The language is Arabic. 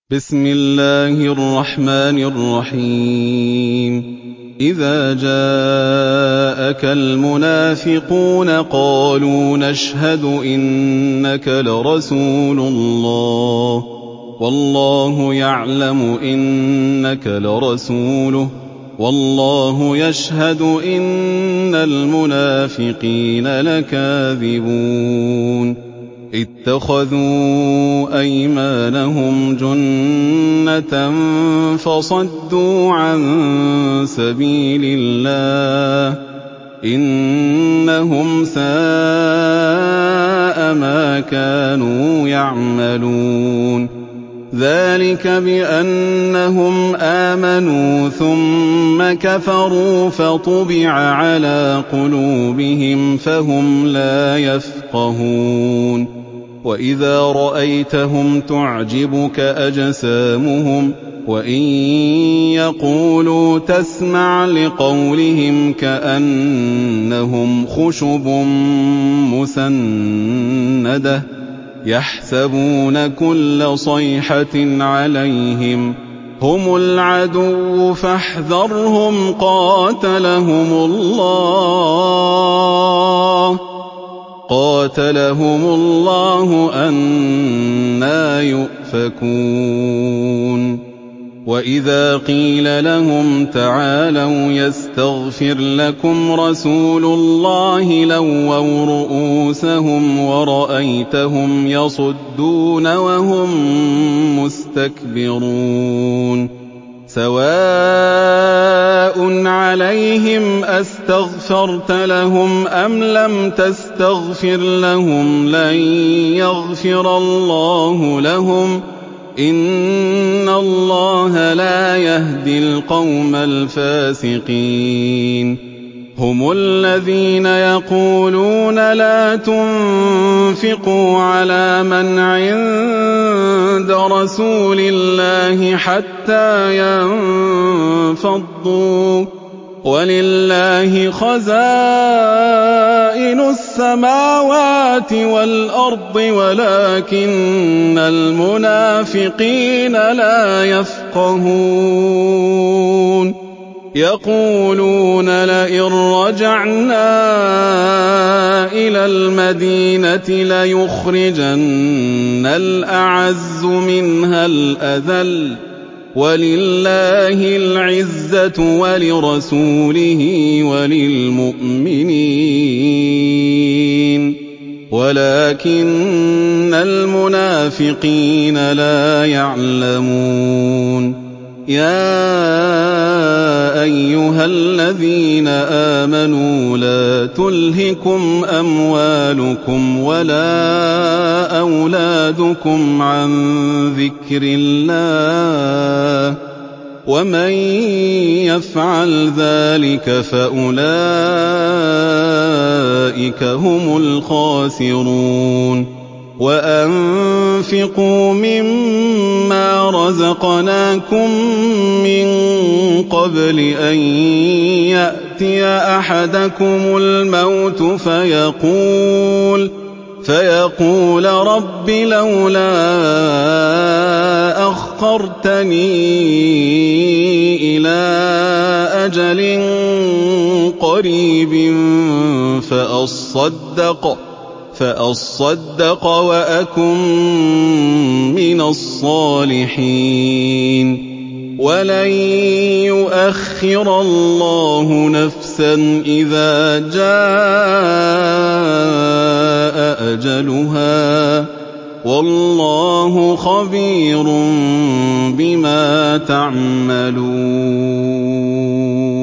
بسم الله الرحمن الرحيم إذا جاءك المنافقون قالوا نشهد إنك لرسول الله والله يعلم إنك لرسوله والله يشهد إن المنافقين لكاذبون اتخذوا أيمانهم جنة فصدوا عن سبيل الله إنهم ساء ما كانوا يعملون ذلك بأنهم آمنوا ثم كفروا فطبع على قلوبهم فهم لا يفقهون وإذا رأيتهم تعجبك أجسامهم وإن يقولوا تسمع لقولهم كأنهم خشب مسندة يحسبون كل صيحة عليهم هم العدو فاحذرهم قاتلهم الله أنى يؤفكون وإذا قيل لهم تعالوا يستغفر لكم رسول الله لووا رؤوسهم ورأيتهم يصدون وهم مستكبرون سواء عليهم أستغفرت لهم أم لم تستغفر لهم لن يغفر الله لهم إن الله لا يهدي القوم الفاسقين هم الذين يقولون لا تنفقوا على من عند رسول الله حتى ينفضوا ولله خزائن السماوات والأرض ولكن المنافقين لا يفقهون يقولون لئن رجعنا إلى المدينة ليخرجن الأعز منها الأذل ولله العزة ولرسوله وللمؤمنين ولكن المنافقين لا يعلمون يا أيها الذين آمنوا لا تلهكم أموالكم ولا أولادكم عن ذكر الله ومن يفعل ذلك فأولئك هم الخاسرون وأنفقوا مما رزقناكم من قبل أن يأتي أحدكم الموت فيقول رب لولا أخرتني إلى أجل قريب فأصدق وأكن من الصالحين ولن يؤخر الله نفسا إذا جاء أجلها والله خبير بما تعملون